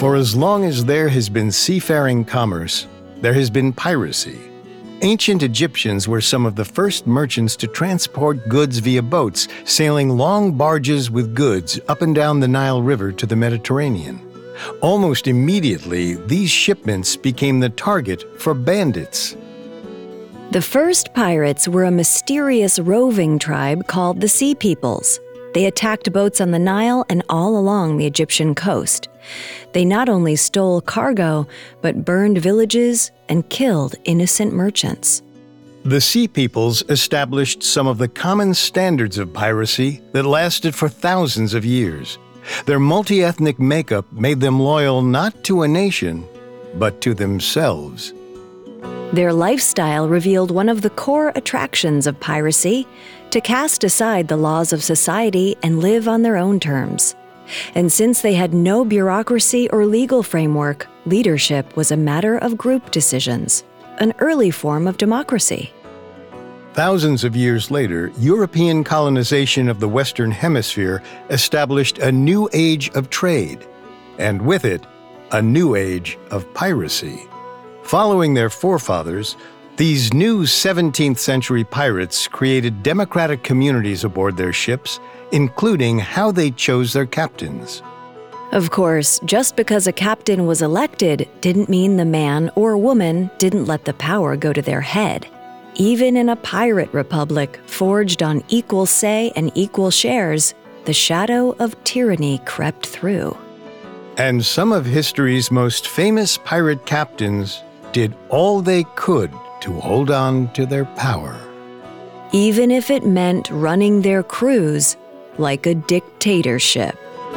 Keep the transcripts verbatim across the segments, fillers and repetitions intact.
For as long as there has been seafaring commerce, there has been piracy. Ancient Egyptians were some of the first merchants to transport goods via boats, sailing long barges with goods up and down the Nile River to the Mediterranean. Almost immediately, these shipments became the target for bandits. The first pirates were a mysterious roving tribe called the Sea Peoples. They attacked boats on the Nile and all along the Egyptian coast. They not only stole cargo, but burned villages and killed innocent merchants. The Sea Peoples established some of the common standards of piracy that lasted for thousands of years. Their multi-ethnic makeup made them loyal not to a nation, but to themselves. Their lifestyle revealed one of the core attractions of piracy: to cast aside the laws of society and live on their own terms. And since they had no bureaucracy or legal framework, leadership was a matter of group decisions, an early form of democracy. Thousands of years later, European colonization of the Western Hemisphere established a new age of trade, and with it, a new age of piracy. Following their forefathers, these new seventeenth century pirates created democratic communities aboard their ships, including how they chose their captains. Of course, just because a captain was elected didn't mean the man or woman didn't let the power go to their head. Even in a pirate republic forged on equal say and equal shares, the shadow of tyranny crept through. And some of history's most famous pirate captains did all they could to hold on to their power. Even if it meant running their crews like a dictatorship.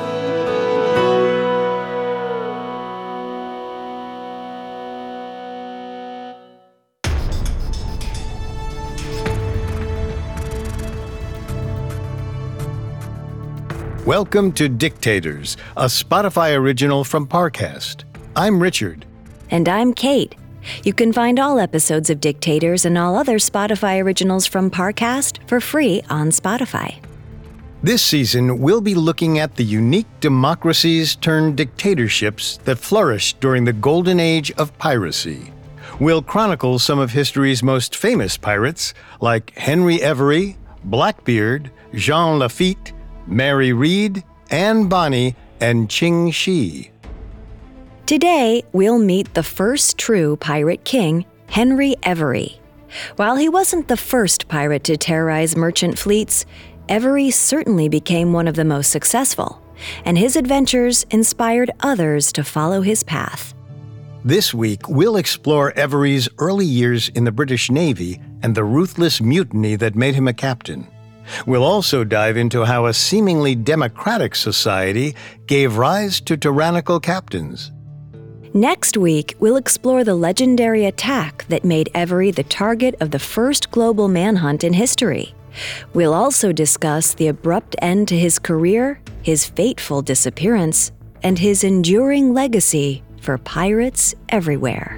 Welcome to Dictators, a Spotify original from Parcast. I'm Richard. And I'm Kate. You can find all episodes of Dictators and all other Spotify originals from Parcast for free on Spotify. This season, we'll be looking at the unique democracies turned dictatorships that flourished during the golden age of piracy. We'll chronicle some of history's most famous pirates, like Henry Every, Blackbeard, Jean Lafitte, Mary Read, Anne Bonny, and Qing Shi. Today, we'll meet the first true pirate king, Henry Every. While he wasn't the first pirate to terrorize merchant fleets, Every certainly became one of the most successful, and his adventures inspired others to follow his path. This week, we'll explore Every's early years in the British Navy and the ruthless mutiny that made him a captain. We'll also dive into how a seemingly democratic society gave rise to tyrannical captains. Next week, we'll explore the legendary attack that made Every the target of the first global manhunt in history. We'll also discuss the abrupt end to his career, his fateful disappearance, and his enduring legacy for pirates everywhere.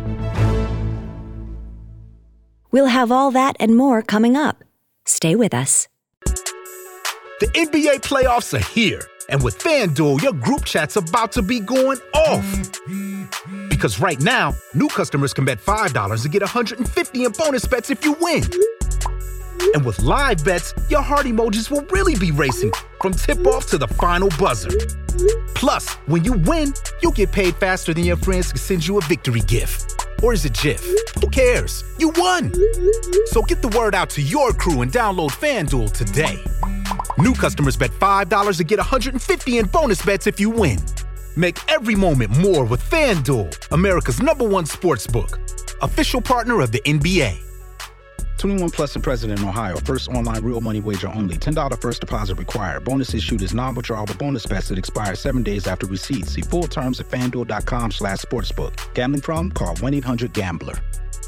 We'll have all that and more coming up. Stay with us. The N B A playoffs are here, and with FanDuel, your group chat's about to be going off. Because right now, new customers can bet five dollars and get one hundred fifty dollars in bonus bets if you win. And with live bets, your heart emojis will really be racing from tip-off to the final buzzer. Plus, when you win, you get paid faster than your friends can send you a victory gift. Or is it GIF? Who cares? You won! So get the word out to your crew and download FanDuel today. New customers bet five dollars and get one hundred fifty dollars in bonus bets if you win. Make every moment more with FanDuel, America's number one sportsbook. Official partner of the N B A. twenty-one plus and present in Ohio. First online real money wager only. ten dollars first deposit required. Bonus issued is non-withdrawable bonus bets that expire seven days after receipt. See full terms at FanDuel.com slash sportsbook. Gambling problem? Call one eight hundred gambler.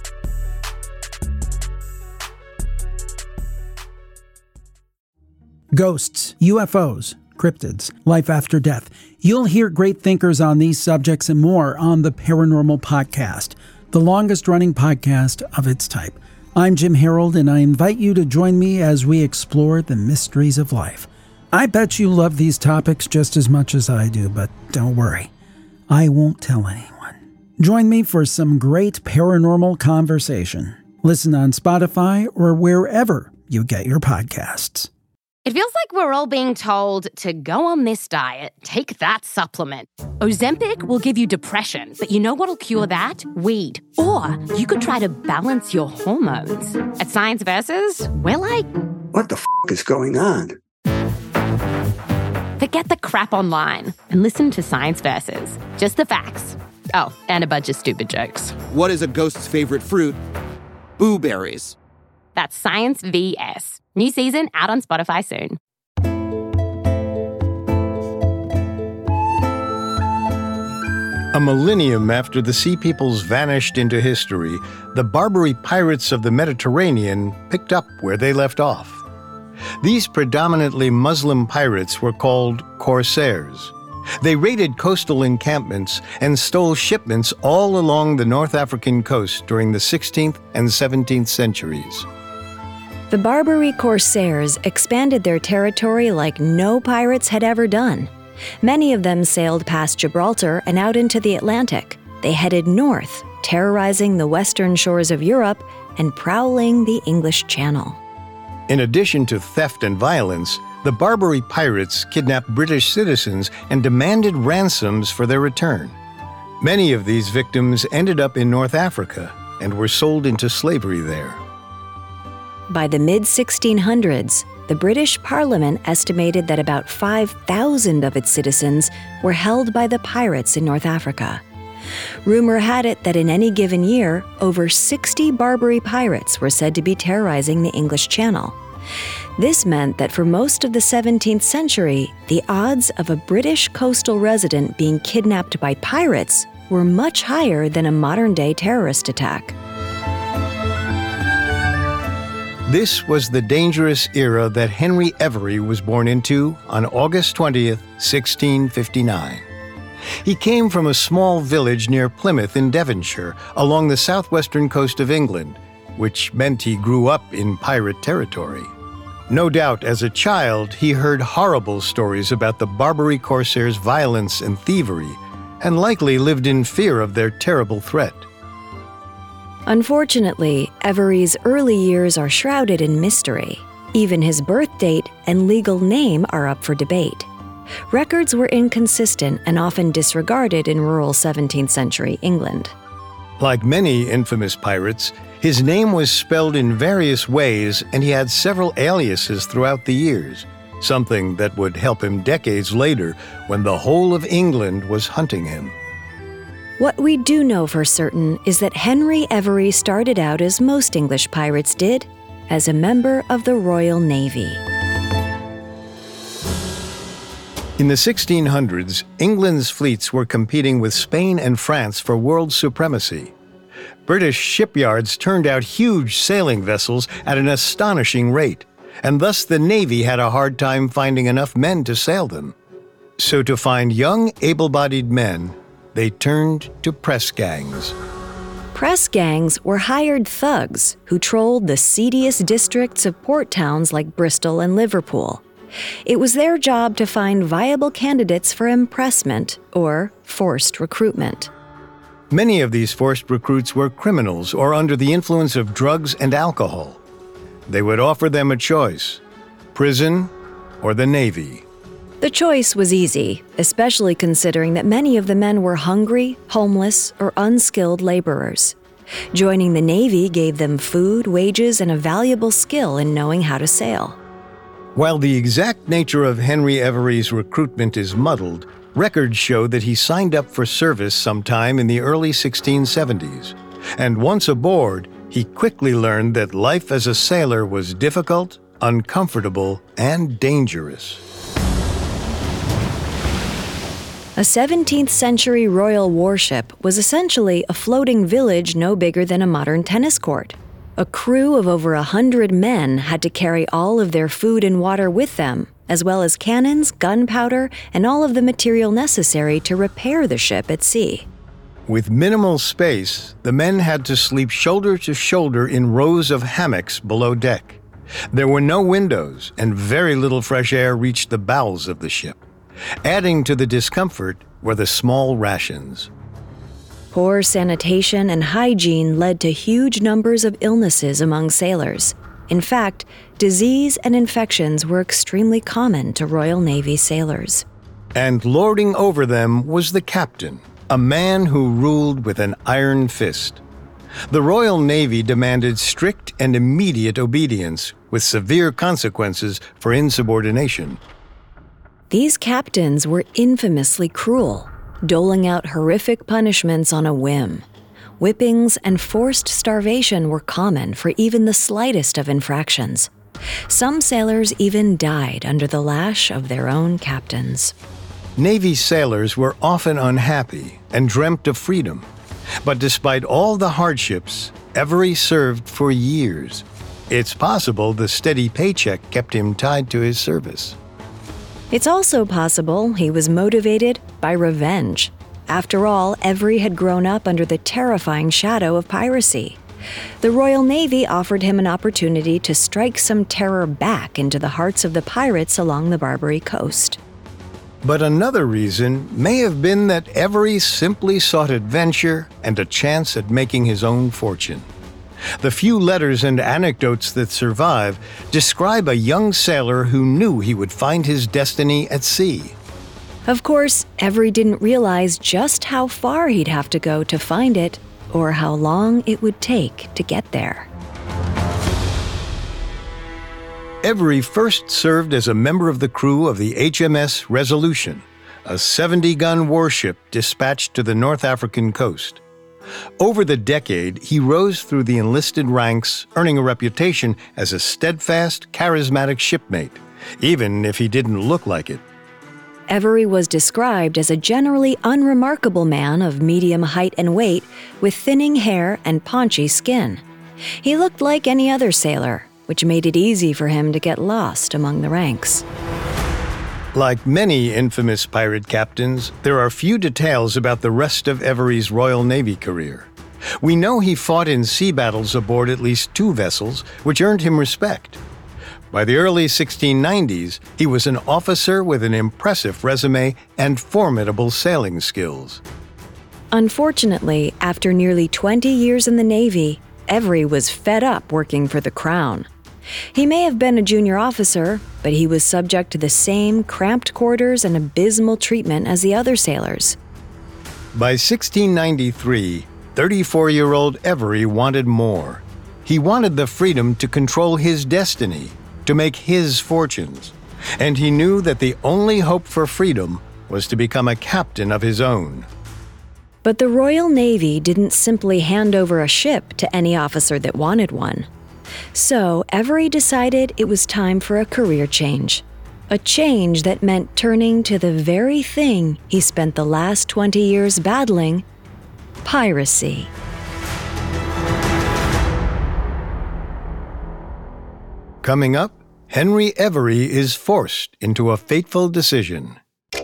Ghosts, U F Os, cryptids, life after death. You'll hear great thinkers on these subjects and more on the Paranormal Podcast, the longest-running podcast of its type. I'm Jim Harold, and I invite you to join me as we explore the mysteries of life. I bet you love these topics just as much as I do, but don't worry. I won't tell anyone. Join me for some great paranormal conversation. Listen on Spotify or wherever you get your podcasts. It feels like we're all being told to go on this diet, take that supplement. Ozempic will give you depression, but you know what'll cure that? Weed. Or you could try to balance your hormones. At Science Versus, we're like... What the f*** is going on? Forget the crap online and listen to Science Versus. Just the facts. Oh, and a bunch of stupid jokes. What is a ghost's favorite fruit? Blueberries. That's Science V S. New season out on Spotify soon. A millennium after the Sea Peoples vanished into history, the Barbary pirates of the Mediterranean picked up where they left off. These predominantly Muslim pirates were called corsairs. They raided coastal encampments and stole shipments all along the North African coast during the sixteenth and seventeenth centuries. The Barbary corsairs expanded their territory like no pirates had ever done. Many of them sailed past Gibraltar and out into the Atlantic. They headed north, terrorizing the western shores of Europe and prowling the English Channel. In addition to theft and violence, the Barbary pirates kidnapped British citizens and demanded ransoms for their return. Many of these victims ended up in North Africa and were sold into slavery there. By the mid sixteen hundreds, the British Parliament estimated that about five thousand of its citizens were held by the pirates in North Africa. Rumor had it that in any given year, over sixty Barbary pirates were said to be terrorizing the English Channel. This meant that for most of the seventeenth century, the odds of a British coastal resident being kidnapped by pirates were much higher than a modern-day terrorist attack. This was the dangerous era that Henry Every was born into on August twentieth, sixteen fifty-nine. He came from a small village near Plymouth in Devonshire, along the southwestern coast of England, which meant he grew up in pirate territory. No doubt, as a child, he heard horrible stories about the Barbary corsairs' violence and thievery, and likely lived in fear of their terrible threat. Unfortunately, Every's early years are shrouded in mystery. Even his birth date and legal name are up for debate. Records were inconsistent and often disregarded in rural seventeenth century England. Like many infamous pirates, his name was spelled in various ways, and he had several aliases throughout the years, something that would help him decades later when the whole of England was hunting him. What we do know for certain is that Henry Every started out as most English pirates did, as a member of the Royal Navy. In the sixteen hundreds, England's fleets were competing with Spain and France for world supremacy. British shipyards turned out huge sailing vessels at an astonishing rate, and thus the Navy had a hard time finding enough men to sail them. So to find young, able-bodied men, they turned to press gangs. Press gangs were hired thugs who trolled the seediest districts of port towns like Bristol and Liverpool. It was their job to find viable candidates for impressment or forced recruitment. Many of these forced recruits were criminals or under the influence of drugs and alcohol. They would offer them a choice: prison or the Navy. The choice was easy, especially considering that many of the men were hungry, homeless, or unskilled laborers. Joining the Navy gave them food, wages, and a valuable skill in knowing how to sail. While the exact nature of Henry Every's recruitment is muddled, records show that he signed up for service sometime in the early sixteen seventies. And once aboard, he quickly learned that life as a sailor was difficult, uncomfortable, and dangerous. A seventeenth century royal warship was essentially a floating village no bigger than a modern tennis court. A crew of over a hundred men had to carry all of their food and water with them, as well as cannons, gunpowder, and all of the material necessary to repair the ship at sea. With minimal space, the men had to sleep shoulder to shoulder in rows of hammocks below deck. There were no windows, and very little fresh air reached the bowels of the ship. Adding to the discomfort were the small rations. Poor sanitation and hygiene led to huge numbers of illnesses among sailors. In fact, disease and infections were extremely common to Royal Navy sailors. And lording over them was the captain, a man who ruled with an iron fist. The Royal Navy demanded strict and immediate obedience, with severe consequences for insubordination. These captains were infamously cruel, doling out horrific punishments on a whim. Whippings and forced starvation were common for even the slightest of infractions. Some sailors even died under the lash of their own captains. Navy sailors were often unhappy and dreamt of freedom. But despite all the hardships, Every served for years. It's possible the steady paycheck kept him tied to his service. It's also possible he was motivated by revenge. After all, Every had grown up under the terrifying shadow of piracy. The Royal Navy offered him an opportunity to strike some terror back into the hearts of the pirates along the Barbary coast. But another reason may have been that Every simply sought adventure and a chance at making his own fortune. The few letters and anecdotes that survive describe a young sailor who knew he would find his destiny at sea. Of course, Every didn't realize just how far he'd have to go to find it, or how long it would take to get there. Every first served as a member of the crew of the H M S Resolution, a seventy-gun warship dispatched to the North African coast. Over the decade, he rose through the enlisted ranks, earning a reputation as a steadfast, charismatic shipmate, even if he didn't look like it. Every was described as a generally unremarkable man of medium height and weight, with thinning hair and paunchy skin. He looked like any other sailor, which made it easy for him to get lost among the ranks. Like many infamous pirate captains, there are few details about the rest of Every's Royal Navy career. We know he fought in sea battles aboard at least two vessels, which earned him respect. By the early sixteen nineties, he was an officer with an impressive resume and formidable sailing skills. Unfortunately, after nearly twenty years in the Navy, Every was fed up working for the Crown. He may have been a junior officer, but he was subject to the same cramped quarters and abysmal treatment as the other sailors. By sixteen ninety-three, thirty-four-year-old Every wanted more. He wanted the freedom to control his destiny, to make his fortunes. And he knew that the only hope for freedom was to become a captain of his own. But the Royal Navy didn't simply hand over a ship to any officer that wanted one. So Every decided it was time for a career change. A change that meant turning to the very thing he spent the last twenty years battling: piracy. Coming up, Henry Every is forced into a fateful decision.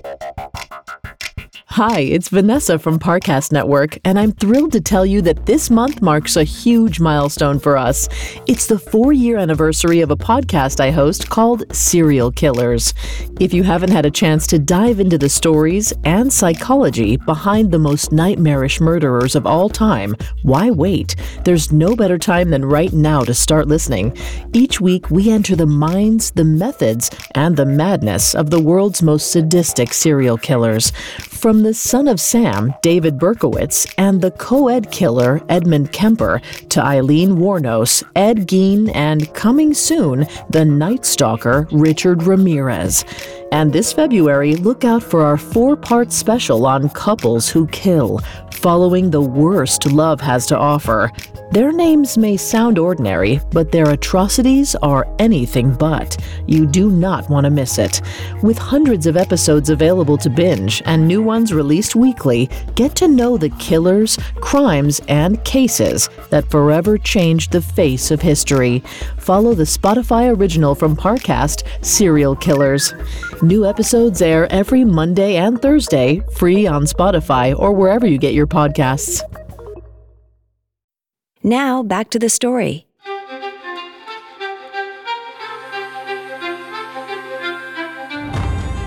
Hi, it's Vanessa from Parcast Network, and I'm thrilled to tell you that this month marks a huge milestone for us. It's the four-year anniversary of a podcast I host called Serial Killers. If you haven't had a chance to dive into the stories and psychology behind the most nightmarish murderers of all time, why wait? There's no better time than right now to start listening. Each week, we enter the minds, the methods, and the madness of the world's most sadistic serial killers. From the son of Sam, David Berkowitz, and the co-ed killer, Edmund Kemper, to Eileen Wuornos, Ed Gein, and coming soon, the Night Stalker, Richard Ramirez. And this February, look out for our four-part special on couples who kill, following the worst love has to offer. Their names may sound ordinary, but their atrocities are anything but. You do not want to miss it. With hundreds of episodes available to binge and new ones released weekly, get to know the killers, crimes, and cases that forever changed the face of history. Follow the Spotify original from Parcast, Serial Killers. New episodes air every Monday and Thursday, free on Spotify or wherever you get your podcasts. Now, back to the story.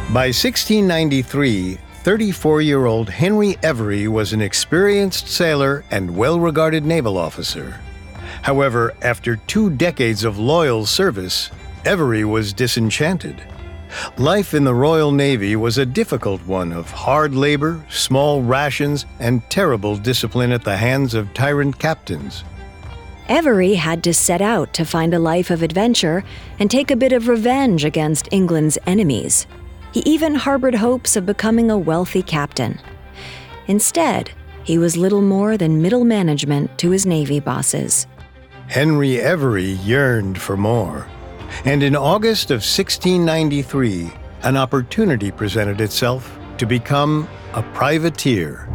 By sixteen ninety-three, thirty-four-year-old Henry Every was an experienced sailor and well-regarded naval officer. However, after two decades of loyal service, Every was disenchanted. Life in the Royal Navy was a difficult one of hard labor, small rations, and terrible discipline at the hands of tyrant captains. Every had to set out to find a life of adventure and take a bit of revenge against England's enemies. He even harbored hopes of becoming a wealthy captain. Instead, he was little more than middle management to his Navy bosses. Henry Every yearned for more. And in August of sixteen ninety-three, an opportunity presented itself to become a privateer.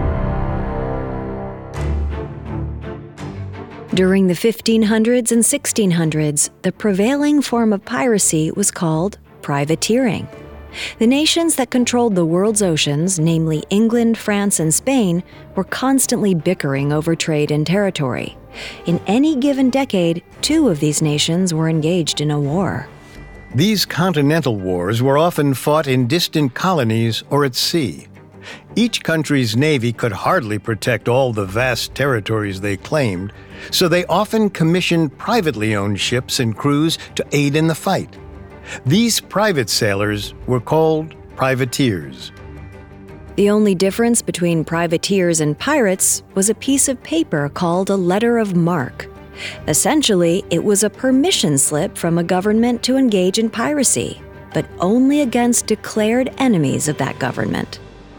During the fifteen hundreds and sixteen hundreds, the prevailing form of piracy was called privateering. The nations that controlled the world's oceans, namely England, France, and Spain, were constantly bickering over trade and territory. In any given decade, two of these nations were engaged in a war. These continental wars were often fought in distant colonies or at sea. Each country's navy could hardly protect all the vast territories they claimed, so they often commissioned privately owned ships and crews to aid in the fight. These private sailors were called privateers. The only difference between privateers and pirates was a piece of paper called a letter of marque. Essentially, it was a permission slip from a government to engage in piracy, but only against declared enemies of that government.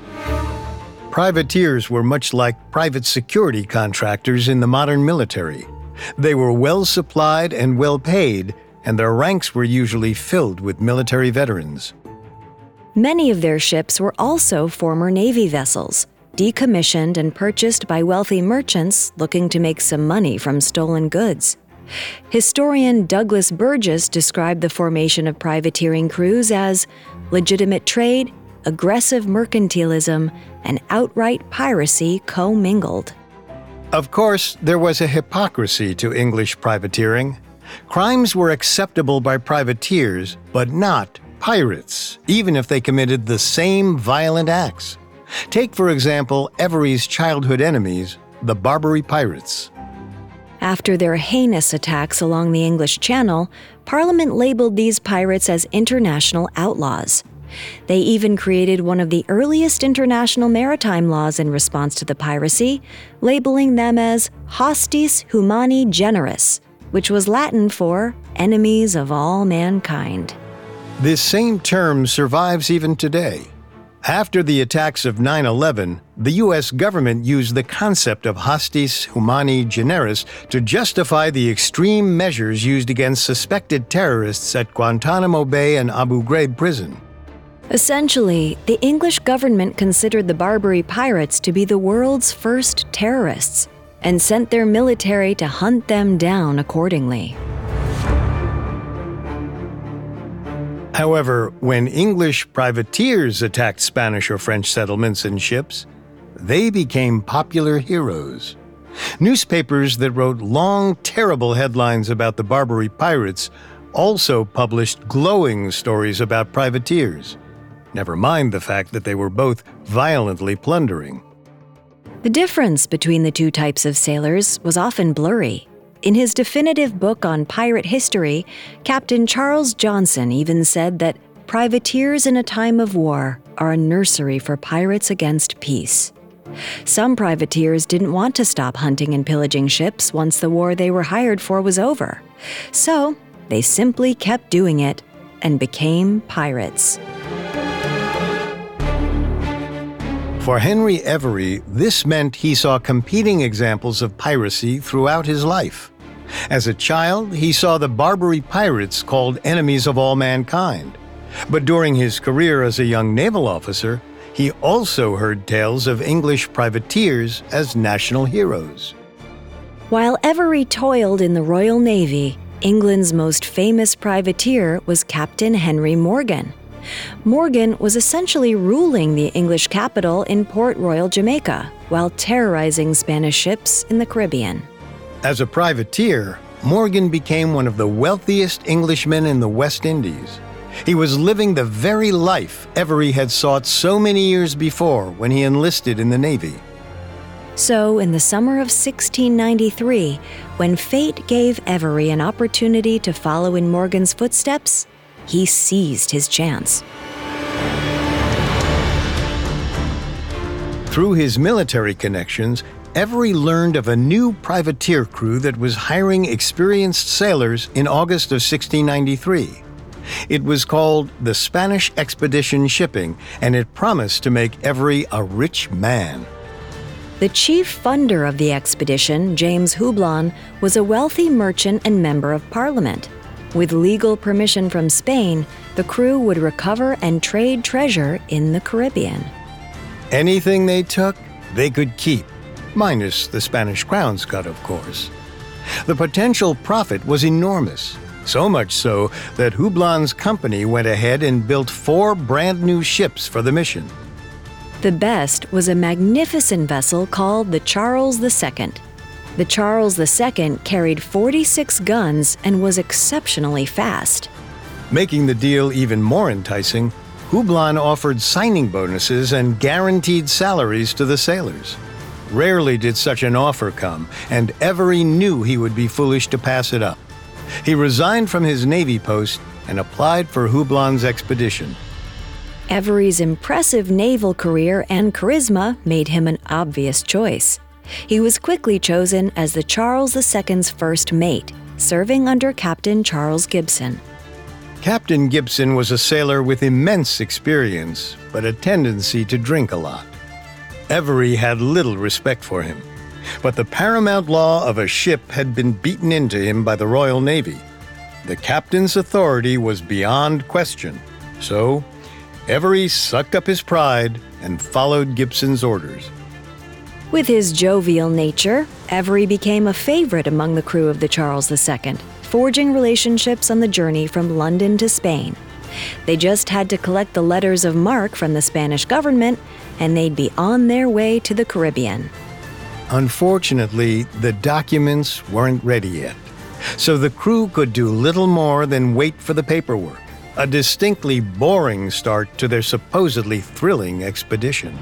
Privateers were much like private security contractors in the modern military. They were well supplied and well paid, and their ranks were usually filled with military veterans. Many of their ships were also former Navy vessels, decommissioned and purchased by wealthy merchants looking to make some money from stolen goods. Historian Douglas Burgess described the formation of privateering crews as legitimate trade, aggressive mercantilism, and outright piracy commingled. Of course, there was a hypocrisy to English privateering. Crimes were acceptable by privateers, but not pirates, even if they committed the same violent acts. Take, for example, Every's childhood enemies, the Barbary Pirates. After their heinous attacks along the English Channel, Parliament labeled these pirates as international outlaws. They even created one of the earliest international maritime laws in response to the piracy, labeling them as hostis humani generis, which was Latin for enemies of all mankind. This same term survives even today. After the attacks of nine eleven, the U S government used the concept of hostis humani generis to justify the extreme measures used against suspected terrorists at Guantanamo Bay and Abu Ghraib prison. Essentially, the English government considered the Barbary pirates to be the world's first terrorists and sent their military to hunt them down accordingly. However, when English privateers attacked Spanish or French settlements and ships, they became popular heroes. Newspapers that wrote long, terrible headlines about the Barbary pirates also published glowing stories about privateers. Never mind the fact that they were both violently plundering. The difference between the two types of sailors was often blurry. In his definitive book on pirate history, Captain Charles Johnson even said that privateers in a time of war are a nursery for pirates against peace. Some privateers didn't want to stop hunting and pillaging ships once the war they were hired for was over. So they simply kept doing it and became pirates. For Henry Every, this meant he saw competing examples of piracy throughout his life. As a child, he saw the Barbary pirates called enemies of all mankind. But during his career as a young naval officer, he also heard tales of English privateers as national heroes. While Every toiled in the Royal Navy, England's most famous privateer was Captain Henry Morgan. Morgan was essentially ruling the English capital in Port Royal, Jamaica, while terrorizing Spanish ships in the Caribbean. As a privateer, Morgan became one of the wealthiest Englishmen in the West Indies. He was living the very life Every had sought so many years before when he enlisted in the Navy. So, in the summer of sixteen ninety-three, when fate gave Every an opportunity to follow in Morgan's footsteps, he seized his chance. Through his military connections, Every learned of a new privateer crew that was hiring experienced sailors in August of sixteen ninety-three. It was called the Spanish Expedition Shipping, and it promised to make Every a rich man. The chief funder of the expedition, James Hublon, was a wealthy merchant and member of Parliament. With legal permission from Spain, the crew would recover and trade treasure in the Caribbean. Anything they took, they could keep, minus the Spanish crown's cut, of course. The potential profit was enormous, so much so that Hublon's company went ahead and built four brand new ships for the mission. The best was a magnificent vessel called the Charles the Second. The Charles the Second carried forty-six guns and was exceptionally fast. Making the deal even more enticing, Hublon offered signing bonuses and guaranteed salaries to the sailors. Rarely did such an offer come, and Every knew he would be foolish to pass it up. He resigned from his Navy post and applied for Hublon's expedition. Every's impressive naval career and charisma made him an obvious choice. He was quickly chosen as the Charles the Second's first mate, serving under Captain Charles Gibson. Captain Gibson was a sailor with immense experience, but a tendency to drink a lot. Every had little respect for him, but the paramount law of a ship had been beaten into him by the Royal Navy. The captain's authority was beyond question, so Every sucked up his pride and followed Gibson's orders. With his jovial nature, Every became a favorite among the crew of the Charles the Second, forging relationships on the journey from London to Spain. They just had to collect the letters of marque from the Spanish government, and they'd be on their way to the Caribbean. Unfortunately, the documents weren't ready yet, so the crew could do little more than wait for the paperwork. A distinctly boring start to their supposedly thrilling expedition.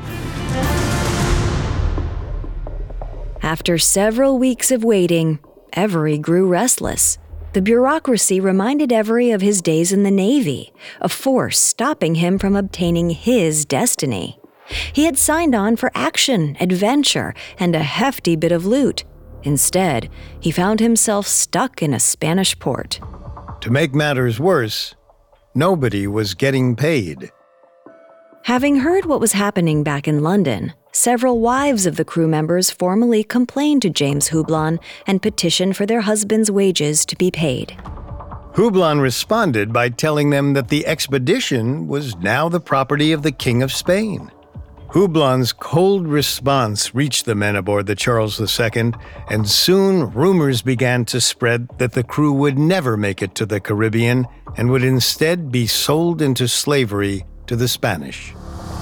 After several weeks of waiting, Every grew restless. The bureaucracy reminded Every of his days in the Navy, a force stopping him from obtaining his destiny. He had signed on for action, adventure, and a hefty bit of loot. Instead, he found himself stuck in a Spanish port. To make matters worse, nobody was getting paid. Having heard what was happening back in London, several wives of the crew members formally complained to James Hublon and petitioned for their husbands' wages to be paid. Hublon responded by telling them that the expedition was now the property of the King of Spain. Hublon's cold response reached the men aboard the Charles the Second, and soon rumors began to spread that the crew would never make it to the Caribbean and would instead be sold into slavery to the Spanish.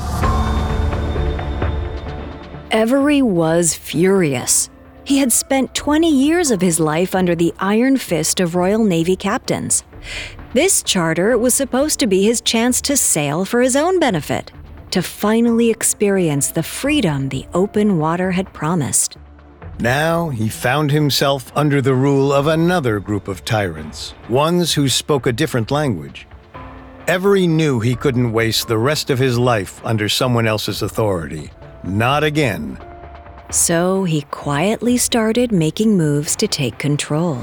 Every was furious. He had spent twenty years of his life under the iron fist of Royal Navy captains. This charter was supposed to be his chance to sail for his own benefit, to finally experience the freedom the open water had promised. Now he found himself under the rule of another group of tyrants, ones who spoke a different language. Every knew he couldn't waste the rest of his life under someone else's authority. Not again. So he quietly started making moves to take control.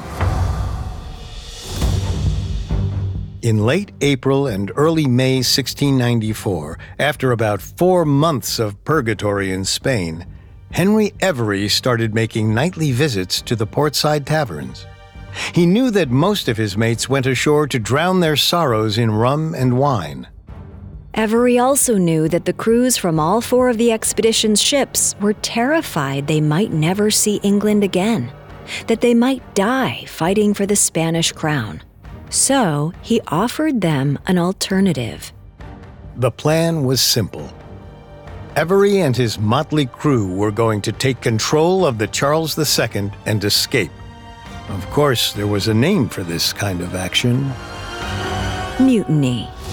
In late April and early May sixteen ninety-four, after about four months of purgatory in Spain, Henry Every started making nightly visits to the portside taverns. He knew that most of his mates went ashore to drown their sorrows in rum and wine. Every also knew that the crews from all four of the expedition's ships were terrified they might never see England again, that they might die fighting for the Spanish crown. So he offered them an alternative. The plan was simple. Every and his motley crew were going to take control of the Charles the Second and escape. Of course, there was a name for this kind of action. Mutiny.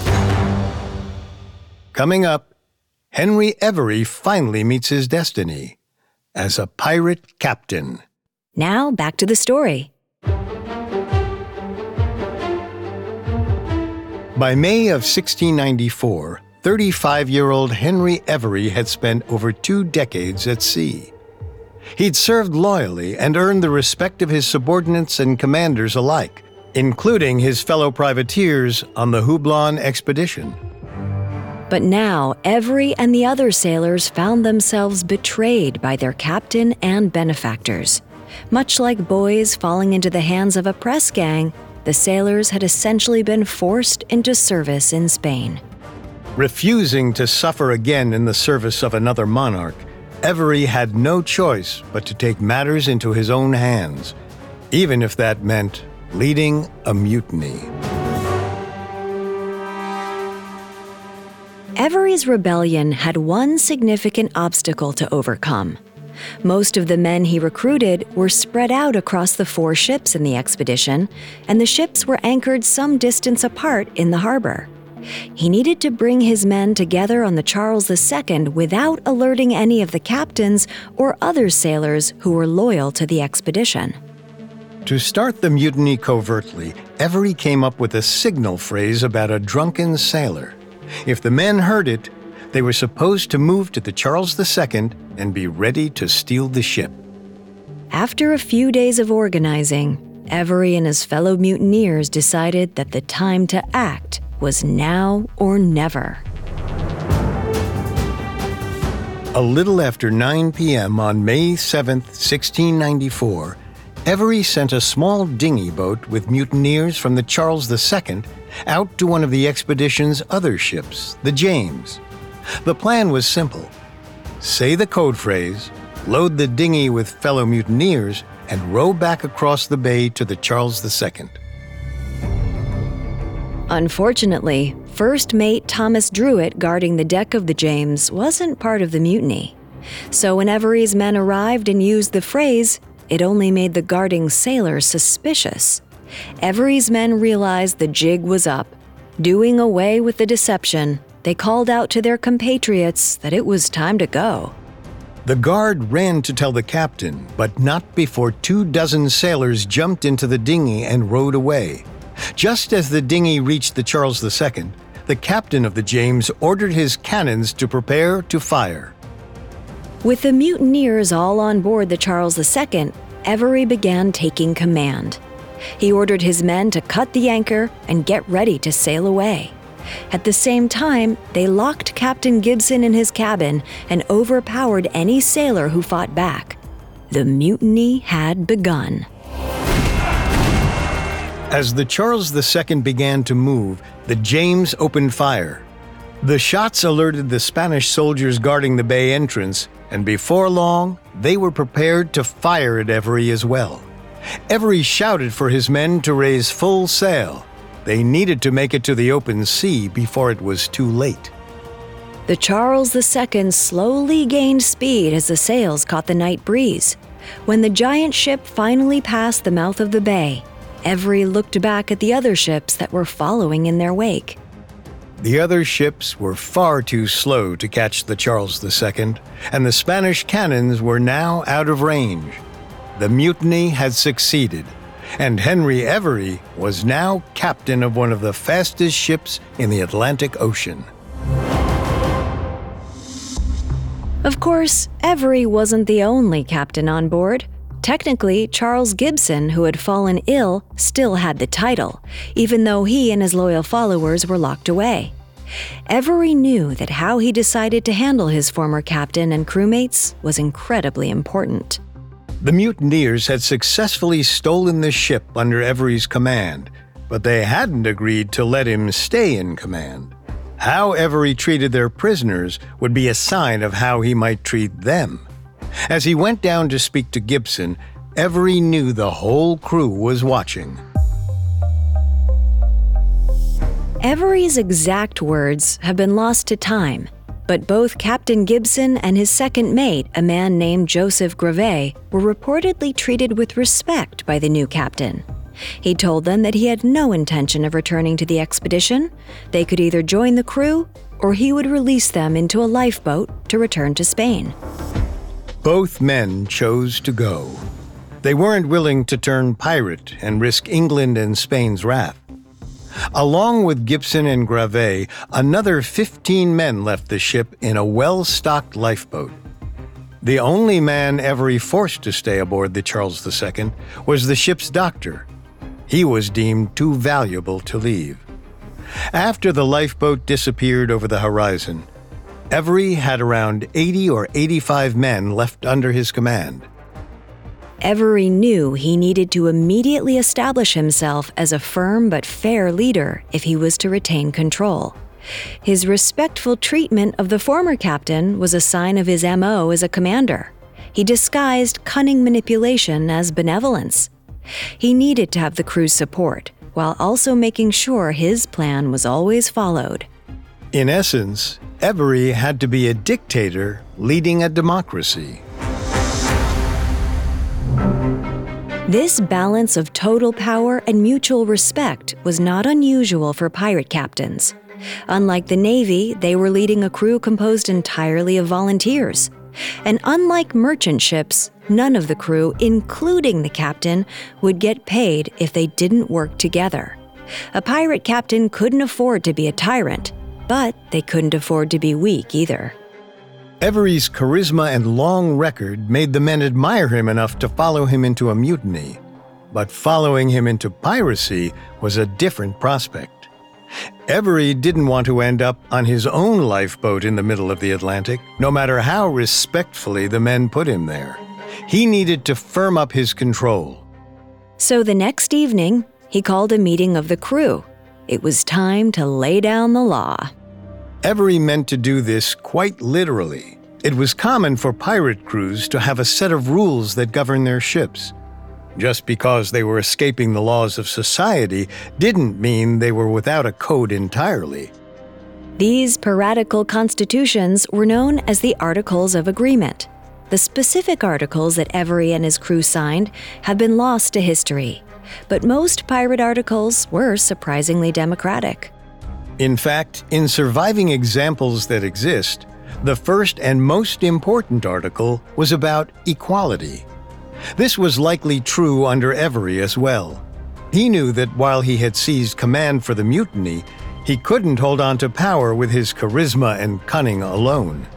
Coming up, Henry Every finally meets his destiny as a pirate captain. Now, back to the story. By May of sixteen ninety-four, thirty-five-year-old Henry Every had spent over two decades at sea. He'd served loyally and earned the respect of his subordinates and commanders alike, including his fellow privateers on the Hublon expedition. But now, Every and the other sailors found themselves betrayed by their captain and benefactors. Much like boys falling into the hands of a press gang, the sailors had essentially been forced into service in Spain. Refusing to suffer again in the service of another monarch, Every had no choice but to take matters into his own hands, even if that meant leading a mutiny. Every's rebellion had one significant obstacle to overcome. Most of the men he recruited were spread out across the four ships in the expedition, and the ships were anchored some distance apart in the harbor. He needed to bring his men together on the Charles the Second without alerting any of the captains or other sailors who were loyal to the expedition. To start the mutiny covertly, Every came up with a signal phrase about a drunken sailor. If the men heard it, they were supposed to move to the Charles the Second and be ready to steal the ship. After a few days of organizing, Every and his fellow mutineers decided that the time to act was now or never. A little after nine p.m. on May seventh, sixteen ninety-four, Every sent a small dinghy boat with mutineers from the Charles the Second out to one of the expedition's other ships, the James. The plan was simple. Say the code phrase, load the dinghy with fellow mutineers, and row back across the bay to the Charles the Second. Unfortunately, first mate Thomas Druitt guarding the deck of the James wasn't part of the mutiny. So when Every's men arrived and used the phrase, it only made the guarding sailors suspicious. Every's men realized the jig was up. Doing away with the deception, they called out to their compatriots that it was time to go. The guard ran to tell the captain, but not before two dozen sailors jumped into the dinghy and rowed away. Just as the dinghy reached the Charles the Second, the captain of the James ordered his cannons to prepare to fire. With the mutineers all on board the Charles the Second, Every began taking command. He ordered his men to cut the anchor and get ready to sail away. At the same time, they locked Captain Gibson in his cabin and overpowered any sailor who fought back. The mutiny had begun. As the Charles the Second began to move, the James opened fire. The shots alerted the Spanish soldiers guarding the bay entrance, and before long, they were prepared to fire at Every as well. Every shouted for his men to raise full sail. They needed to make it to the open sea before it was too late. The Charles the Second slowly gained speed as the sails caught the night breeze. When the giant ship finally passed the mouth of the bay, Every looked back at the other ships that were following in their wake. The other ships were far too slow to catch the Charles the Second, and the Spanish cannons were now out of range. The mutiny had succeeded, and Henry Every was now captain of one of the fastest ships in the Atlantic Ocean. Of course, Every wasn't the only captain on board. Technically, Charles Gibson, who had fallen ill, still had the title, even though he and his loyal followers were locked away. Every knew that how he decided to handle his former captain and crewmates was incredibly important. The mutineers had successfully stolen the ship under Every's command, but they hadn't agreed to let him stay in command. How Every treated their prisoners would be a sign of how he might treat them. As he went down to speak to Gibson, Every knew the whole crew was watching. Every's exact words have been lost to time, but both Captain Gibson and his second mate, a man named Joseph Gravet, were reportedly treated with respect by the new captain. He told them that he had no intention of returning to the expedition. They could either join the crew or he would release them into a lifeboat to return to Spain. Both men chose to go. They weren't willing to turn pirate and risk England and Spain's wrath. Along with Gibson and Gravé, another fifteen men left the ship in a well-stocked lifeboat. The only man Every forced to stay aboard the Charles the Second was the ship's doctor. He was deemed too valuable to leave. After the lifeboat disappeared over the horizon, Every had around eighty or eighty-five men left under his command. Every knew he needed to immediately establish himself as a firm but fair leader if he was to retain control. His respectful treatment of the former captain was a sign of his M O as a commander. He disguised cunning manipulation as benevolence. He needed to have the crew's support, while also making sure his plan was always followed. In essence, Every had to be a dictator leading a democracy. This balance of total power and mutual respect was not unusual for pirate captains. Unlike the Navy, they were leading a crew composed entirely of volunteers. And unlike merchant ships, none of the crew, including the captain, would get paid if they didn't work together. A pirate captain couldn't afford to be a tyrant, but they couldn't afford to be weak either. Every's charisma and long record made the men admire him enough to follow him into a mutiny. But following him into piracy was a different prospect. Every didn't want to end up on his own lifeboat in the middle of the Atlantic, no matter how respectfully the men put him there. He needed to firm up his control. So the next evening, he called a meeting of the crew. It was time to lay down the law. Every meant to do this quite literally. It was common for pirate crews to have a set of rules that govern their ships. Just because they were escaping the laws of society didn't mean they were without a code entirely. These piratical constitutions were known as the Articles of Agreement. The specific articles that Every and his crew signed have been lost to history, but most pirate articles were surprisingly democratic. In fact, in surviving examples that exist, the first and most important article was about equality. This was likely true under Every as well. He knew that while he had seized command for the mutiny, he couldn't hold on to power with his charisma and cunning alone.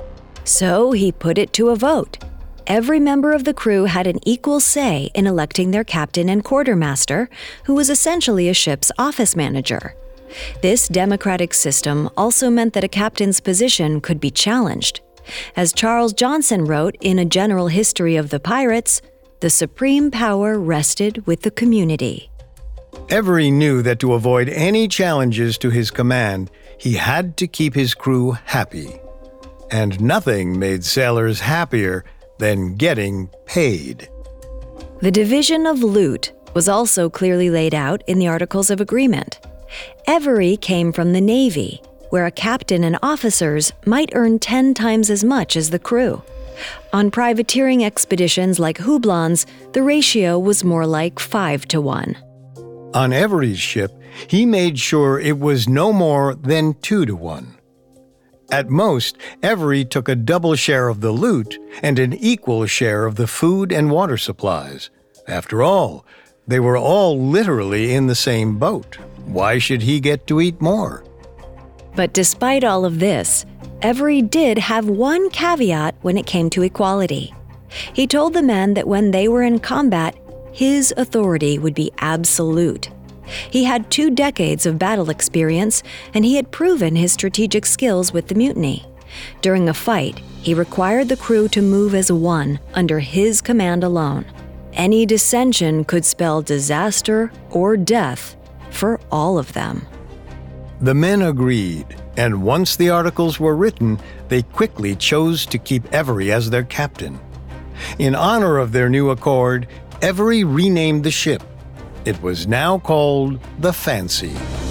So he put it to a vote. Every member of the crew had an equal say in electing their captain and quartermaster, who was essentially a ship's office manager. This democratic system also meant that a captain's position could be challenged. As Charles Johnson wrote in A General History of the Pirates, the supreme power rested with the community. Every knew that to avoid any challenges to his command, he had to keep his crew happy. And nothing made sailors happier than getting paid. The division of loot was also clearly laid out in the Articles of Agreement. Every came from the Navy, where a captain and officers might earn ten times as much as the crew. On privateering expeditions like Hublon's, the ratio was more like five to one. On Every's ship, he made sure it was no more than two to one. At most, Every took a double share of the loot and an equal share of the food and water supplies. After all, they were all literally in the same boat. Why should he get to eat more? But despite all of this, Every did have one caveat when it came to equality. He told the men that when they were in combat, his authority would be absolute. He had two decades of battle experience, and he had proven his strategic skills with the mutiny. During a fight, he required the crew to move as one under his command alone. Any dissension could spell disaster or death for all of them. The men agreed, and once the articles were written, they quickly chose to keep Every as their captain. In honor of their new accord, Every renamed the ship. It was now called the Fancy.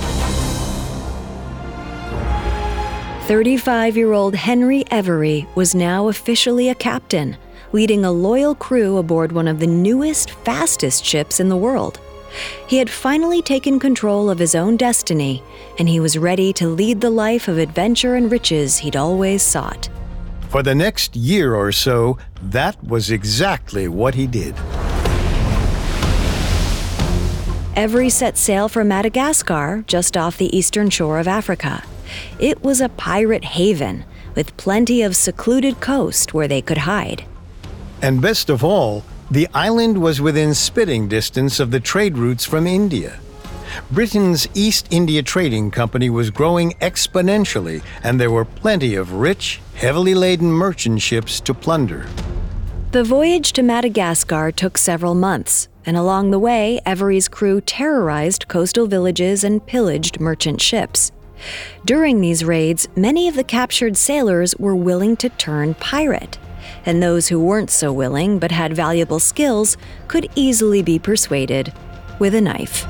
thirty-five-year-old Henry Every was now officially a captain, leading a loyal crew aboard one of the newest, fastest ships in the world. He had finally taken control of his own destiny, and he was ready to lead the life of adventure and riches he'd always sought. For the next year or so, that was exactly what he did. Every set sail for Madagascar, just off the eastern shore of Africa. It was a pirate haven, with plenty of secluded coast where they could hide. And best of all, the island was within spitting distance of the trade routes from India. Britain's East India Trading Company was growing exponentially, and there were plenty of rich, heavily laden merchant ships to plunder. The voyage to Madagascar took several months, and along the way, Every's crew terrorized coastal villages and pillaged merchant ships. During these raids, many of the captured sailors were willing to turn pirate, and those who weren't so willing but had valuable skills could easily be persuaded with a knife.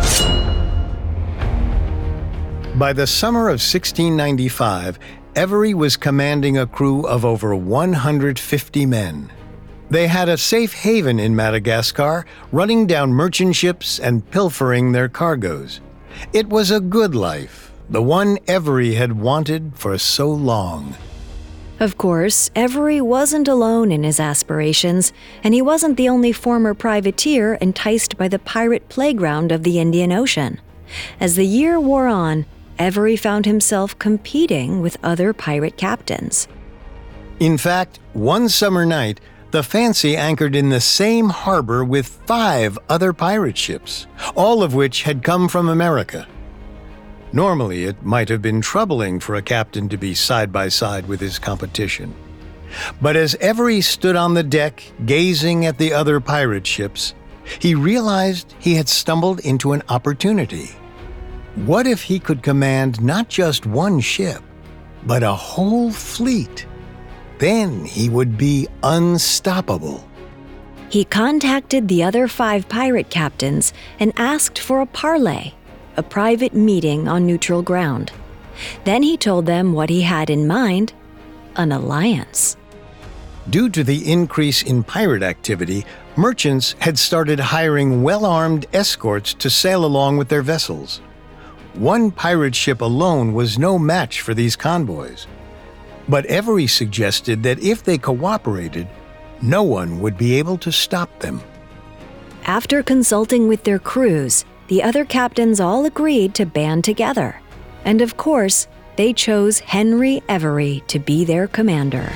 By the summer of sixteen ninety-five, Every was commanding a crew of over one hundred fifty men. They had a safe haven in Madagascar, running down merchant ships and pilfering their cargoes. It was a good life, the one Every had wanted for so long. Of course, Every wasn't alone in his aspirations, and he wasn't the only former privateer enticed by the pirate playground of the Indian Ocean. As the year wore on, Every found himself competing with other pirate captains. In fact, one summer night, the Fancy anchored in the same harbor with five other pirate ships, all of which had come from America. Normally, it might have been troubling for a captain to be side by side with his competition. But as Every stood on the deck, gazing at the other pirate ships, he realized he had stumbled into an opportunity. What if he could command not just one ship, but a whole fleet? Then he would be unstoppable. He contacted the other five pirate captains and asked for a parley, a private meeting on neutral ground. Then he told them what he had in mind, an alliance. Due to the increase in pirate activity, merchants had started hiring well-armed escorts to sail along with their vessels. One pirate ship alone was no match for these convoys. But Every suggested that if they cooperated, no one would be able to stop them. After consulting with their crews, the other captains all agreed to band together. And of course, they chose Henry Every to be their commander.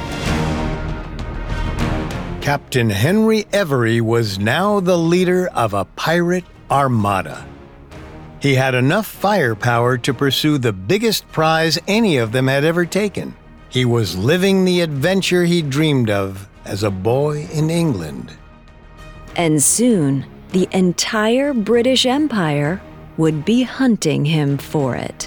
Captain Henry Every was now the leader of a pirate armada. He had enough firepower to pursue the biggest prize any of them had ever taken. He was living the adventure he dreamed of as a boy in England. And soon, the entire British Empire would be hunting him for it.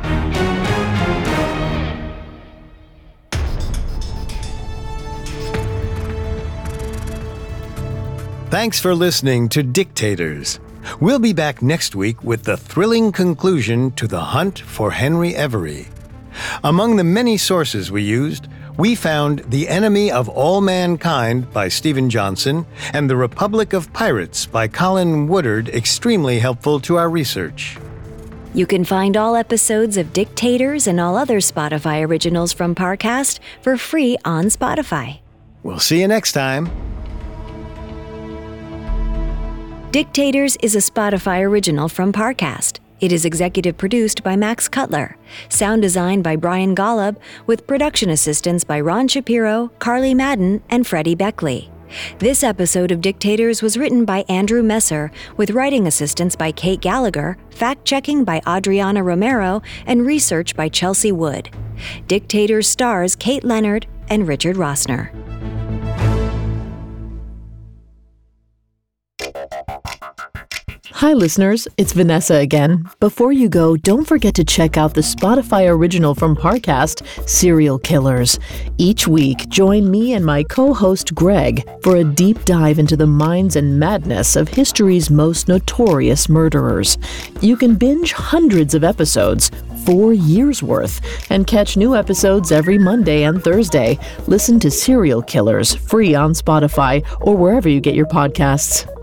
Thanks for listening to Dictators. We'll be back next week with the thrilling conclusion to the hunt for Henry Every. Among the many sources we used, we found The Enemy of All Mankind by Stephen Johnson and The Republic of Pirates by Colin Woodard extremely helpful to our research. You can find all episodes of Dictators and all other Spotify originals from Parcast for free on Spotify. We'll see you next time. Dictators is a Spotify original from Parcast. It is executive produced by Max Cutler, sound designed by Brian Golub, with production assistance by Ron Shapiro, Carly Madden, and Freddie Beckley. This episode of Dictators was written by Andrew Messer, with writing assistance by Kate Gallagher, fact-checking by Adriana Romero, and research by Chelsea Wood. Dictators stars Kate Leonard and Richard Rossner. Hi, listeners. It's Vanessa again. Before you go, don't forget to check out the Spotify original from Parcast, Serial Killers. Each week, join me and my co-host Greg for a deep dive into the minds and madness of history's most notorious murderers. You can binge hundreds of episodes, four years worth, and catch new episodes every Monday and Thursday. Listen to Serial Killers free on Spotify or wherever you get your podcasts.